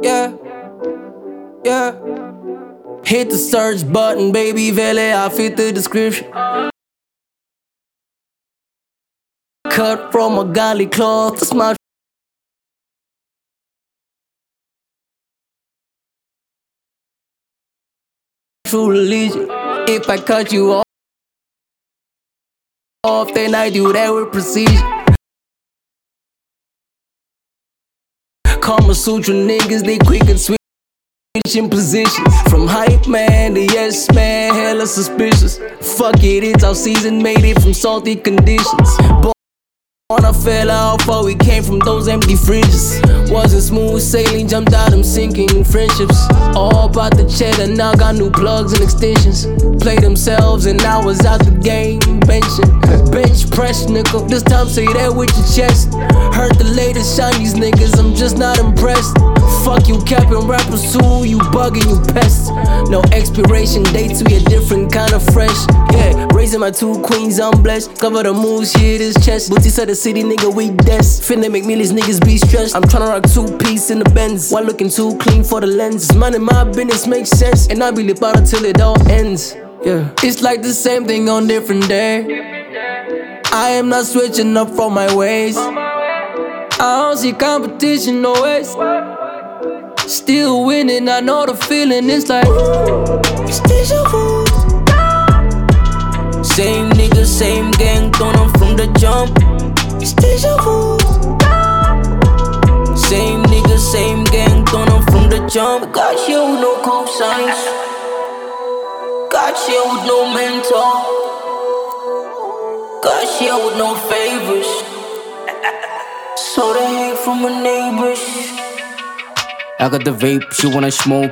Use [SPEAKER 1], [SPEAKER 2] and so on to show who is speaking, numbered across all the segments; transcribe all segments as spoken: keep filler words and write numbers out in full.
[SPEAKER 1] Yeah, yeah. Hit the search button, baby, Vele, I fit the description. Cut from a golly cloth, that's my true religion. If I cut you off, then I do that with precision. Kama Sutra niggas, they quick and switching positions. From hype man to yes man, hella suspicious. Fuck it, it's our season, made it from salty conditions. Born I fell out, but we came from those empty fridges. Wasn't smooth sailing, jumped out them sinking friendships. All about the cheddar, now got new plugs and extensions. Play themselves and I was out the game benching. Bench press, nigga, this time say that with your chest. Heard the latest shine these niggas, I'm just not impressed. Fuck you capping rappers too, you bugging, you pest. No expiration dates, we a different kind of fresh. Yeah, raising my two queens, I'm blessed. Cover the moves, shit is chest. Booty side the city, nigga, we desk. Finna make me these niggas be stressed. I'm tryna rock two piece in the Benz, while looking too clean for the lens. Mind in my business makes sense, and I be lip out until it all ends. Yeah, it's like the same thing on different day. I am not switching up from my ways. I don't see competition, no ways. Still winning, I know the feeling, it's like it's deja vu. Same nigga, same gang, thrown them from the jump. It's deja vu. Same nigga, same gang, thrown them from the jump. Got here with no cosigns. Got here with no mentor. Got here with no favors. So the hate from my neighbors. I got the vape, she wanna smoke.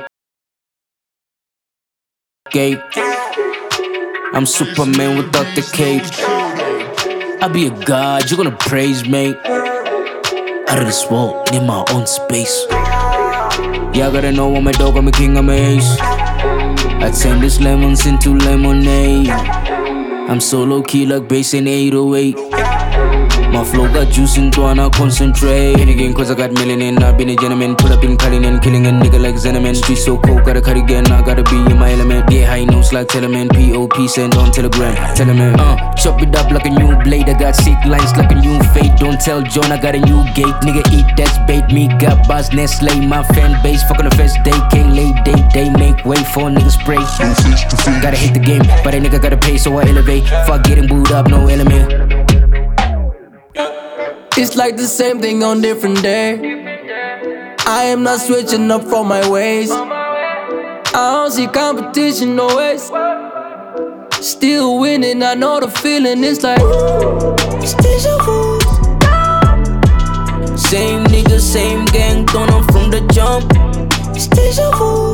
[SPEAKER 1] Gate. I'm Superman without the cape. I be a god, you gonna praise me. Out of this world, need my own space. Yeah, I gotta know I'm a dog, I'm a king, I'm a ace. I turn these lemons into lemonade. I'm so low key like bass in eight oh eight. My flow got juice into and I concentrate. In again cause I got melanin. I've been a gentleman, put up in Cullinan, killing a nigga like Zeneman. Street so cold, gotta cut again, I gotta be in my element. Get high notes like Teleman, P O P send on Telegram. Teleman, uh, chop it up like a new blade. I got sick lines like a new fate. Don't tell John I got a new gate. Nigga eat that's bait, me got buzz, Nestle. My fan base, fucking the first day. Can't lay day, they make way for niggas spray. Gotta hit the game, but a nigga gotta pay so I elevate. Fuck getting booed up, no element. It's like the same thing on different day. I am not switching up from my ways. I don't see competition, no ways. Still winning, I know the feeling, it's like it's deja vu. Same nigga, same gang, thrown them from the jump. It's deja vu.